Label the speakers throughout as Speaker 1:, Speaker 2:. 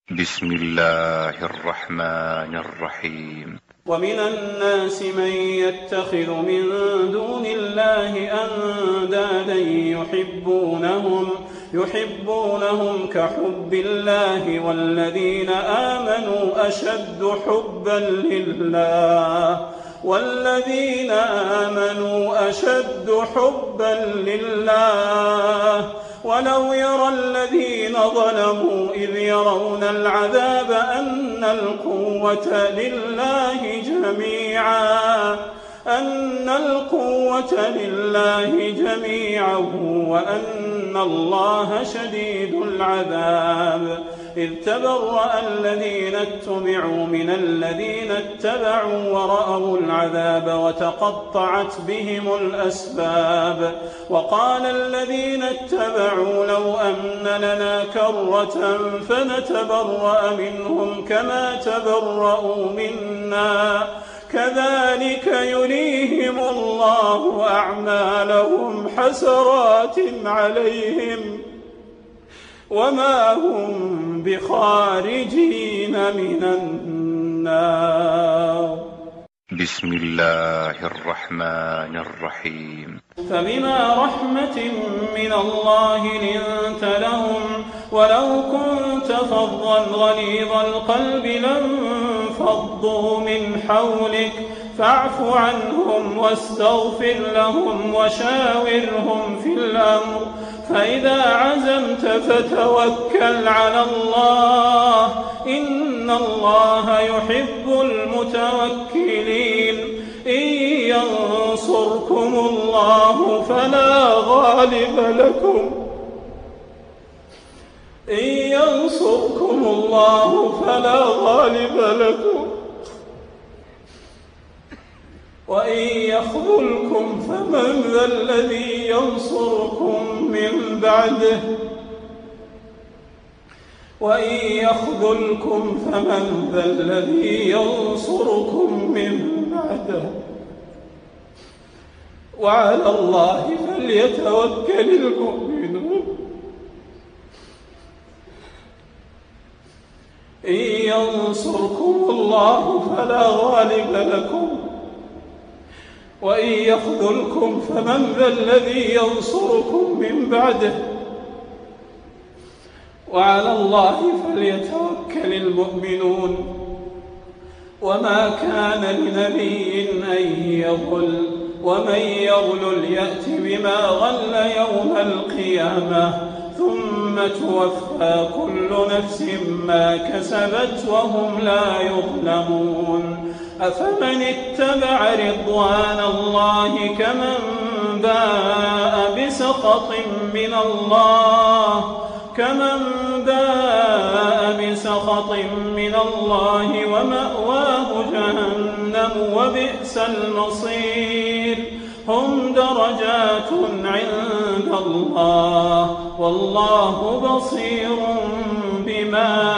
Speaker 1: بسم الله الرحمن الرحيم.
Speaker 2: ومن الناس من يتخذ من دون الله أندادا يحبونهم كحب الله والذين آمنوا أشد حبا لله ولو يرى الذين ظلموا إذ يرون العذاب أن القوة لله جميعا وأن الله شديد العذاب إذ تبرأ الذين اتبعوا من الذين اتبعوا ورأوا العذاب وتقطعت بهم الأسباب وقال الذين اتبعوا لو أن لنا كرة فنتبرأ منهم كما تبرأوا منا كذلك يريهم الله أعمالهم حسرات عليهم وما هم بخارجين من النار.
Speaker 1: بسم الله الرحمن الرحيم.
Speaker 2: فبما رحمة من الله لنت لهم ولو كنت فظا غليظ القلب لانفضوا من حولك فاعف عنهم واستغفر لهم وشاورهم في الأمر فإذا عزمت فتوكل على الله إن الله يحب المتوكلين. إن ينصركم الله فلا غالب لكم وإن يخذلكم فمن ذا الذي ينصركم من بعده وعلى الله فليتوكل المؤمنون. إن ينصركم الله فلا غالب لكم وإن يخذلكم فمن ذا الذي ينصركم من بعده وعلى الله فليتوكل المؤمنون. وما كان لنبي أن يغل ومن يغلل يأت بما غل يوم القيامة ثم توفى كل نفس ما كسبت وهم لا يظلمون. أفمن اتبع رضوان الله كمن باء بسخط من الله ومأواه جهنم وبئس المصير. هم درجات عند الله والله بصير بما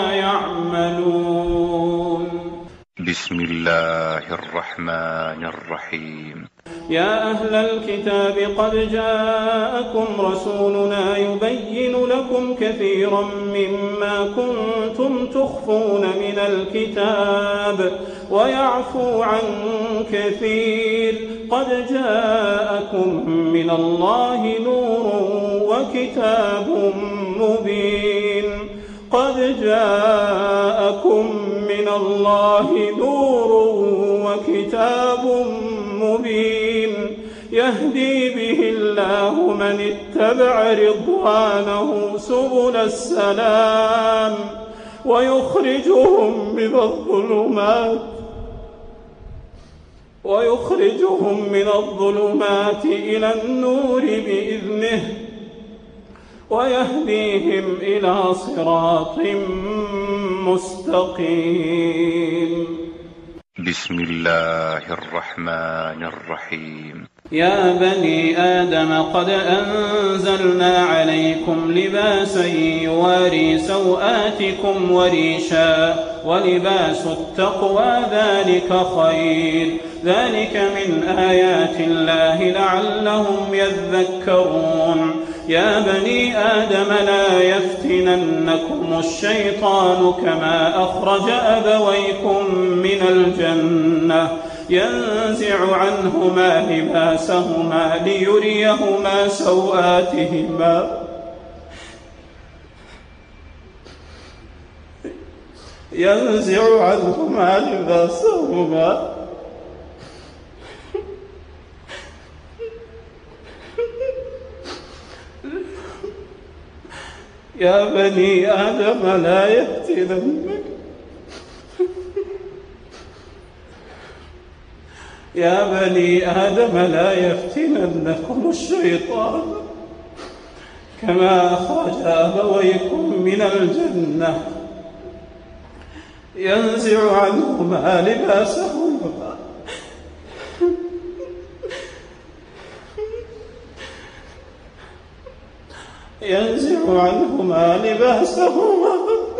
Speaker 2: يعملون.
Speaker 1: بسم الله الرحمن الرحيم.
Speaker 2: يا أهل الكتاب قد جاءكم رسولنا يبين لكم كثيرا مما كنتم تخفون من الكتاب ويعفو عن كثير. قد جاءكم من الله نور وكتاب مبين يهدي به الله من اتبع رضوانه سبل السلام ويخرجهم من الظلمات إلى النور بإذنه ويهديهم إلى صراط مستقيم.
Speaker 1: بسم الله الرحمن الرحيم.
Speaker 2: يا بني آدم قد أنزلنا عليكم لباسا يواري سوآتكم وريشا ولباس التقوى ذلك خير. ذلك من آيات الله لعلهم يذكرون. يا بني آدم لا يفتننكم الشيطان كما أخرج أبويكم من الجنة ينزع عنهما لباسهما ليريهما سوآتهما ينزع عنهما لباسهما يا بني آدم لا يفتننكم يا بني آدم لا يفتننكم الشيطان كما أخرج أبويكم من الجنة ينزع عنهما لباسهما ينزع عنهما لباسهما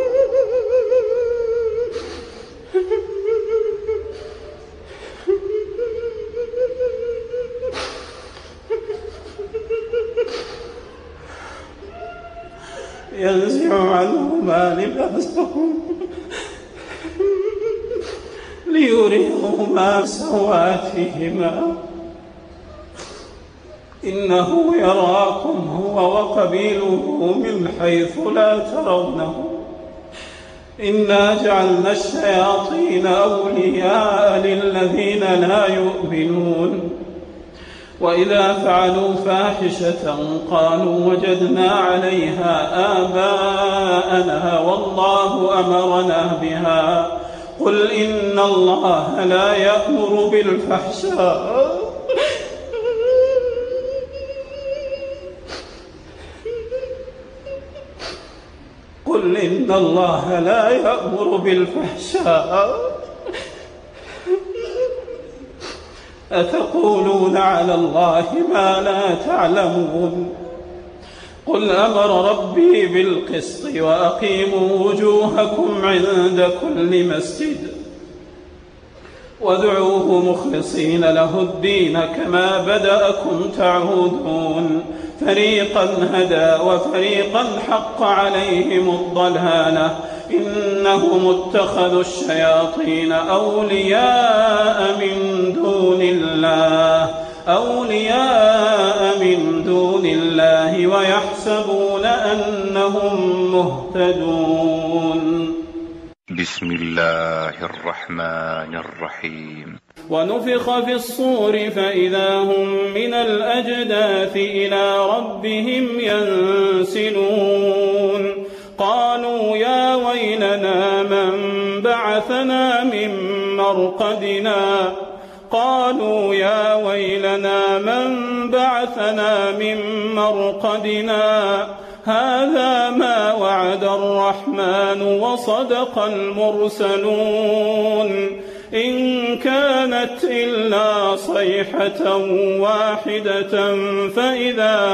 Speaker 2: ليريهما سوآتهما إنه يراكم هو وقبيله من حيث لا ترونه إنا جعلنا الشياطين أولياء للذين لا يؤمنون وإذا فعلوا فاحشة قالوا وجدنا عليها آباءنا والله أمرنا بها قل إن الله لا يأمر بالفحشاء قل إن الله لا يأمر بالفحشاء أتقولون على الله ما لا تعلمون قل أمر ربي بالقسط وأقيموا وجوهكم عند كل مسجد وادعوه مخلصين له الدين كما بدأكم تعودون فريقا هدى وفريقا حق عليهم الضلالة إنهم اتخذوا الشياطين أولياء من دون الله ويحسبون أنهم مهتدون
Speaker 1: بسم الله الرحمن الرحيم
Speaker 2: ونفخ في الصور فإذا هم من الأجداث إلى ربهم ينسلون قالوا يا ويلنا من بعثنا من مرقدنا هذا ما وعد الرحمن وصدق المرسلون إن كانت إلا صيحة واحدة فإذا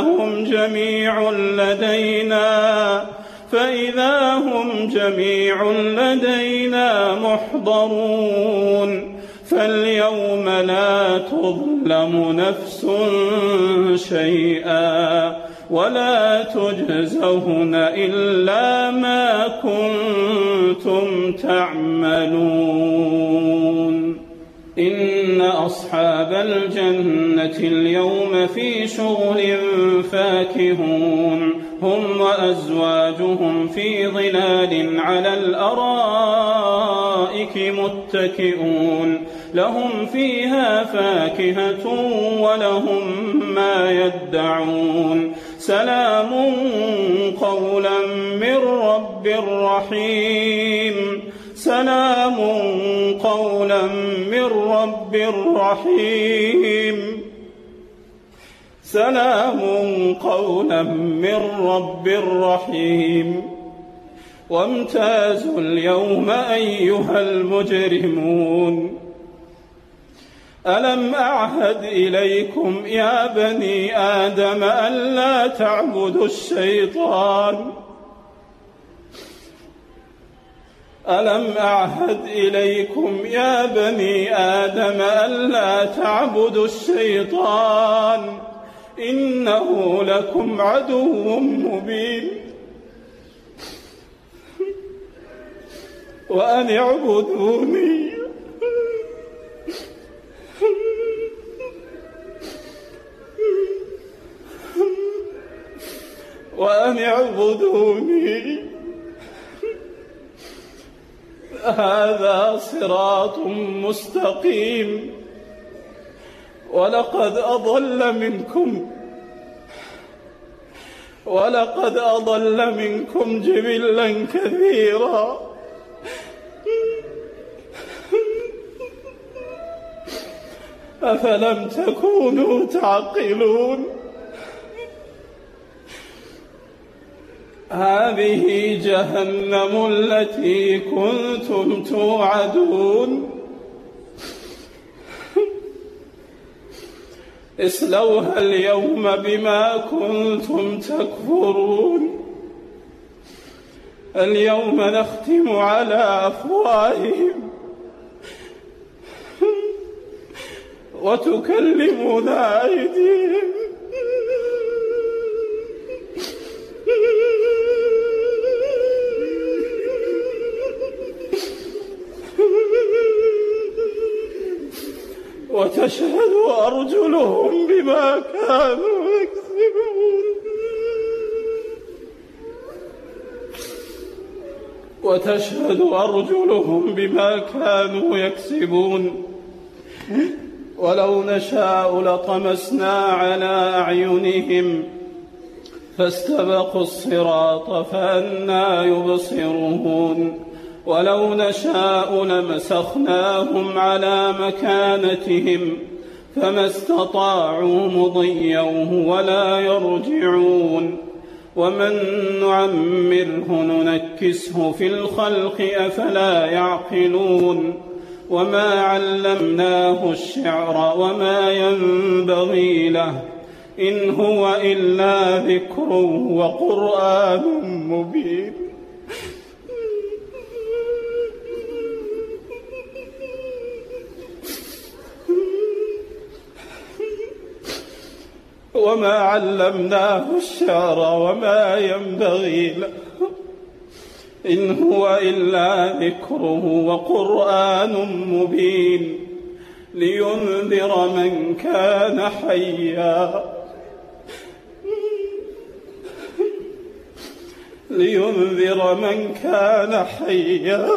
Speaker 2: هم جميع لدينا محضرون فاليوم لا تظلم نفس شيئا ولا تجزون إلا ما كنتم تعملون إن أصحاب الجنة اليوم في شغل فاكهون هم وأزواجهم في ظلال على الأرائك متكئون لهم فيها فاكهة ولهم ما يدعون سلام قولا من رب رحيم وامتازوا اليوم أيها المجرمون ألم أعهد إليكم يا بني آدم ألا تعبدوا الشيطان إنه لكم عدو مبين وأن اعبدوني هذا صراط مستقيم. ولقد أضل منكم جبلا كثيرا أفلم تكونوا تعقلون. هذه جهنم التي كنتم توعدون اصلوها اليوم بما كنتم تكفرون. اليوم نختم على أفواههم وتكلمنا أيديهم وتشهد أرجلهم بما كانوا يكسبون. ولو نشاء لطمسنا على أعينهم فاستبقوا الصراط فأنى يبصرون. ولو نشاء لمسخناهم على مكانتهم فما استطاعوا مضيا ولا يرجعون. ومن نعمره ننكسه في الخلق أفلا يعقلون. وما علمناه الشعر وما ينبغي له إن هو إلا ذكر وقرآن مبين. وما علمناه الشعر وما ينبغي له إن هو إلا ذكره وقرآن مبين لينذر من كان حيا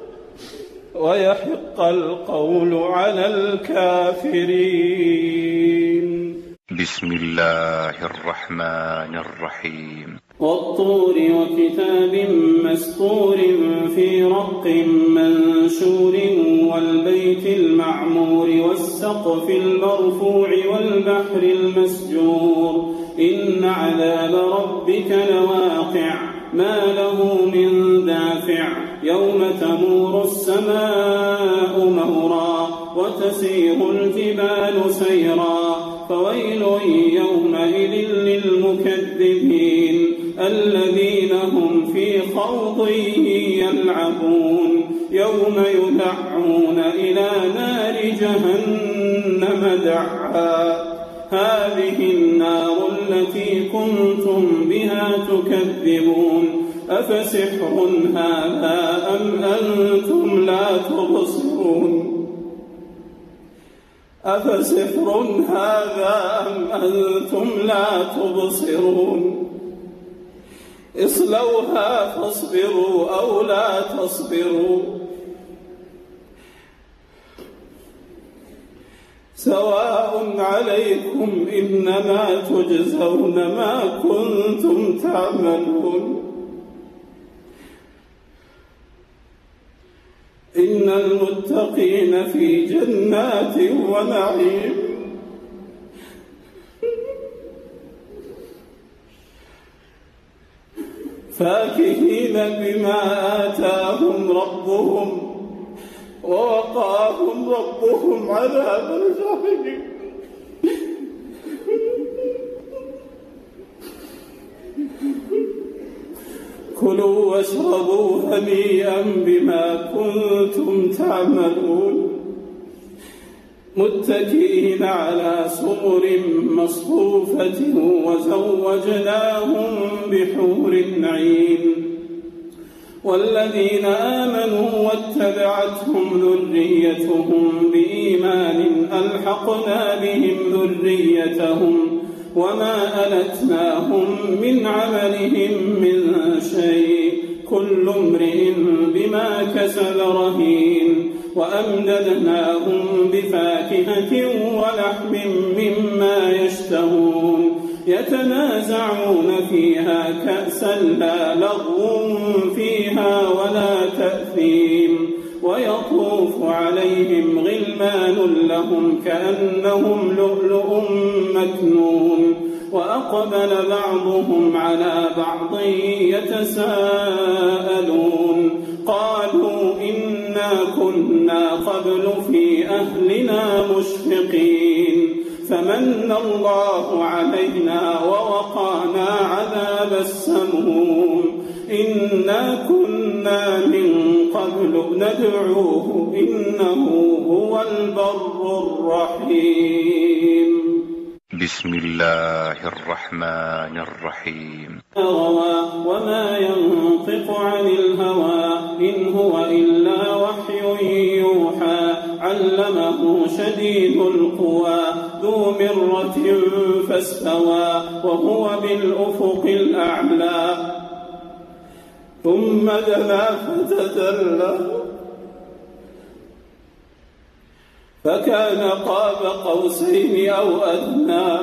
Speaker 2: ويحق القول على الكافرين.
Speaker 1: بسم الله الرحمن الرحيم.
Speaker 2: والطور وكتاب مسطور في رق منشور والبيت المعمور والسقف المرفوع والبحر المسجور إن عذاب ربك لواقع ما له من دافع يوم تمور السماء مورا وتسير الجبال سيرا فويل يومئذ للمكذبين الذين هم في خوض يلعبون يوم يدعون إلى نار جهنم دعا هذه النار التي كنتم بها تكذبون أفسحر هذا أم أنتم لا تبصرون اصلوها فاصبروا أو لا تصبروا سواء عليكم إنما تجزون ما كنتم تعملون إن المتقين في جنات ونعيم فاكهين بما آتاهم ربهم ووقاهم ربهم عذاب الجحيم كلوا واشربوا هنيئا بما كنتم تعملون متكئين على سرر مصفوفة وزوجناهم بحور عين. والذين آمنوا واتبعتهم ذريتهم بإيمان ألحقنا بهم ذريتهم وما ألتناهم من عملهم من شيء كل امرئ بما كسب رهين. وأمددناهم بفاكهة ولحم مما يشتهون يتنازعون فيها كأسا لا لغو فيها ولا تأثيم. ويطوف عليهم غلمان لهم كأنهم لؤلؤ مكنون. وأقبل بعضهم على بعض يتساءلون قالوا إنا كنا قبل في أهلنا مشفقين فمن الله علينا ووقانا عذاب السموم إنا كنا من قبل ندعوه إنه هو البر الرحيم.
Speaker 1: بسم الله الرحمن الرحيم.
Speaker 2: وما ينطق عن الهوى إن هو إلا وحي يوحى علمه شديد القوى ذو مرة فاستوى وهو بالأفق الأعلى ثم دنا فتدلى فكان قاب قوسين أو أدنى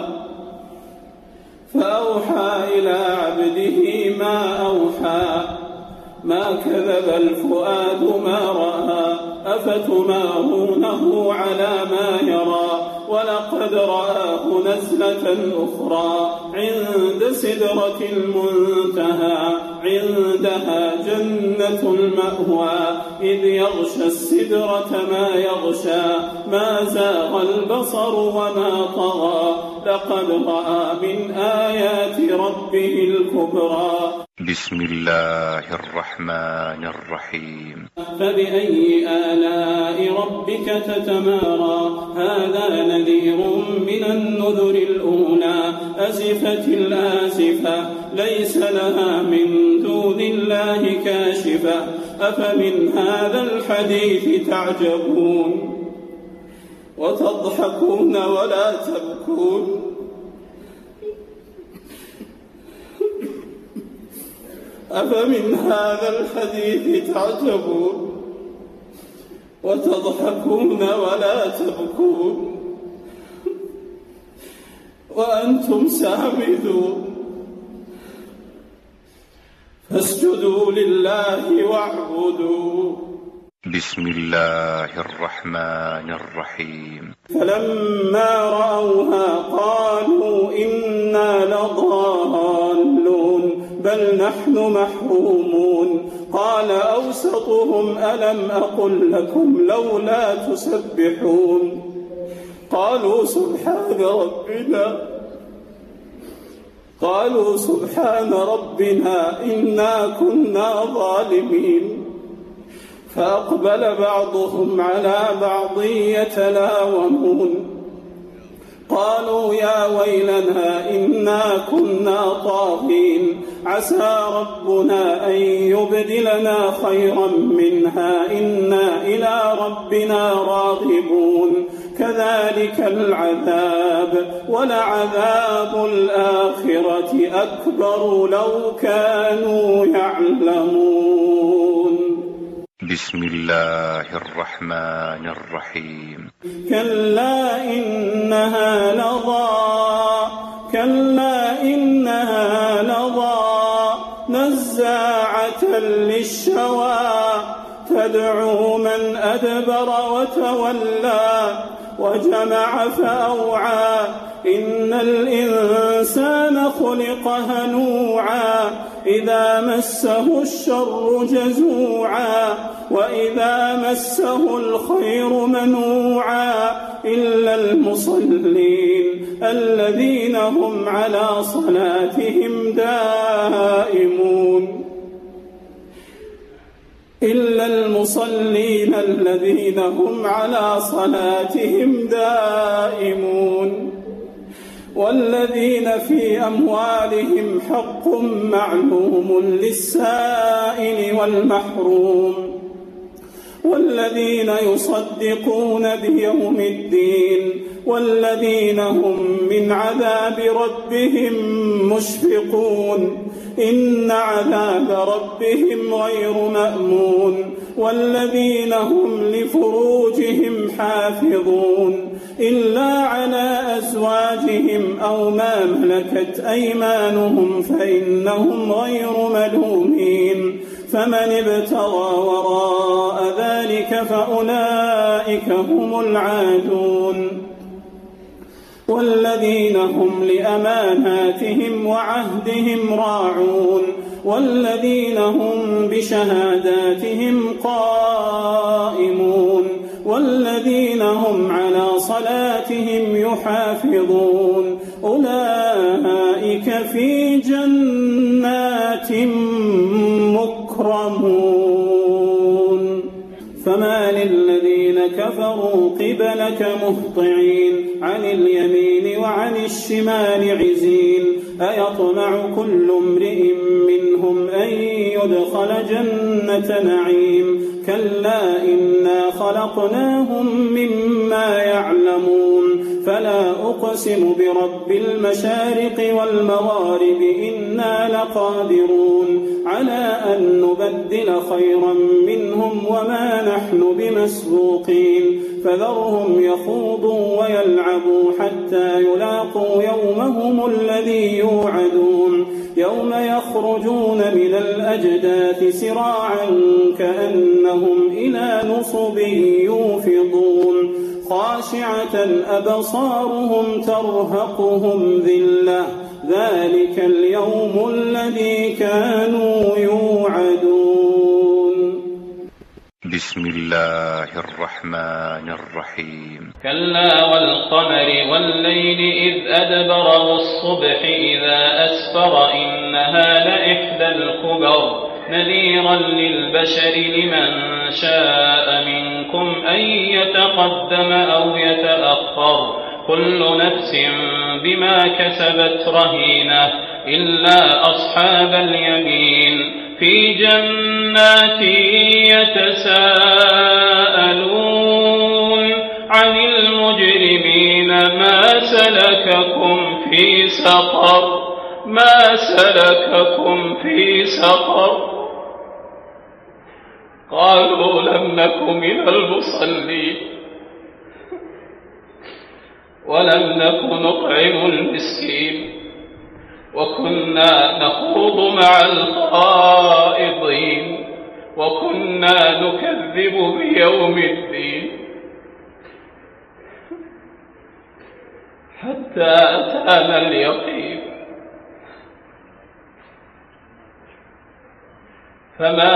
Speaker 2: فأوحى إلى عبده ما أوحى ما كذب الفؤاد ما رأى أفتمارونه على ما يرى ولقد رآه نزلة أخرى عند سدرة المنتهى عندها جنة المأوى إذ يغشى السدرة ما يغشى ما زاغ البصر وما طغى لقد رأى من آيات ربه الكبرى.
Speaker 1: بسم الله الرحمن الرحيم.
Speaker 2: فبأي آلاء ربك تتمارى هذا نذير من النذر الأولى أزفت الآزفة ليس لها من دون الله كاشفة أفمن هذا الحديث تعجبون وتضحكون ولا تبكون أفمن هذا الحديث تعجبون وتضحكون ولا تبكون وأنتم سامدون فاسجدوا لله واعبدوا.
Speaker 1: بسم الله الرحمن الرحيم.
Speaker 2: فلما رأوها قالوا إنا لضالون بل نحن محرومون قال أوسطهم ألم أقل لكم لولا تسبحون قالوا سبحان ربنا إنا كنا ظالمين فأقبل بعضهم على بعض يتلاومون قالوا يا ويلنا إنا كنا طاغين عسى ربنا أن يبدلنا خيرا منها إنا إلى ربنا راغبون كذلك العذاب ولعذاب الآخرة أكبر لو كانوا يعلمون.
Speaker 1: بسم الله الرحمن الرحيم.
Speaker 2: كلا إنها لظى نزاعة للشوى تدعو من أدبر وتولى وجمع فأوعى إن الإنسان خلق هلوعا إذا مسه الشر جزوعا وإذا مسه الخير منوعا إلا المصلين الذين هم على صلاتهم دائمون إلا المصلين الذين هم على صلاتهم دائمون والذين في أموالهم حق معلوم للسائل والمحروم والذين يصدقون بيوم الدين والذين هم من عذاب ربهم مشفقون إن عذاب ربهم غير مأمون والذين هم لفروجهم حافظون إلا على أزواجهم أو ما ملكت أيمانهم فإنهم غير ملومين فمن ابتغى وراء ذلك فأولئك هم العادون والذين هم لأماناتهم وعهدهم راعون والذين هم بشهاداتهم قائمون والذين هم على صلاتهم يحافظون أولئك في جنات مكرمون فما للذين كفروا قبلك مهطعين عن اليمين وعن الشمال عزين أيطمع كل امرئ منهم أن يدخل جنة نعيم كلا إنا خلقناهم مما يعلمون فلا أقسم برب المشارق والمغارب إنا لقادرون على أن نبدل خيرا منهم وما نحن بمسبوقين فذرهم يخوضوا ويلعبوا حتى يلاقوا يومهم الذي يوعدون يوم يخرجون من الأجداث سراعا كأنهم إلى نصب يوفضون خاشعة أبصارهم ترهقهم ذلة ذلك اليوم الذي كانوا يوعدون.
Speaker 1: بسم الله الرحمن الرحيم.
Speaker 3: كلا والقمر والليل إذ أدبر والصبح إذا أسفر إنها لإحدى الكبر نذيرا للبشر لمن شاء منكم أن يتقدم أو يتأخر كل نفس بما كسبت رهينة إلا أصحاب اليمين في جنات يتساءلون عن المجرمين ما سلككم في سقر ما سلككم في سقر قالوا لم نك من المصلين ولم نك نطعم المسكين وكنا نخوض مع الخائضين وكنا نكذب بيوم الدين حتى أتانا اليقين فما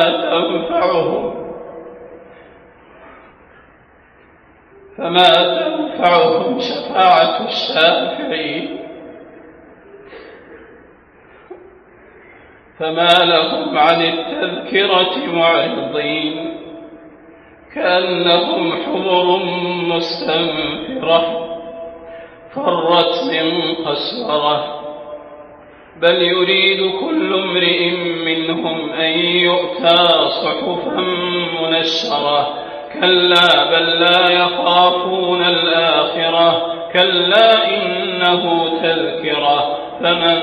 Speaker 3: تنفعهم شفاعة الشافعين فما لهم عن التذكرة معرضين كأنهم حمر مستنفرة فرت من قسورة بل يريد كل امرئ منهم أن يؤتى صحفا منشرة كلا بل لا يخافون الآخرة كلا إنه تذكرة فمن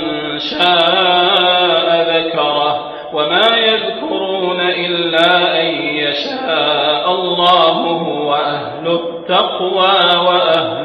Speaker 3: شاء ذكره وما يذكرون إلا أن يشاء الله هو أهل التقوى وأهل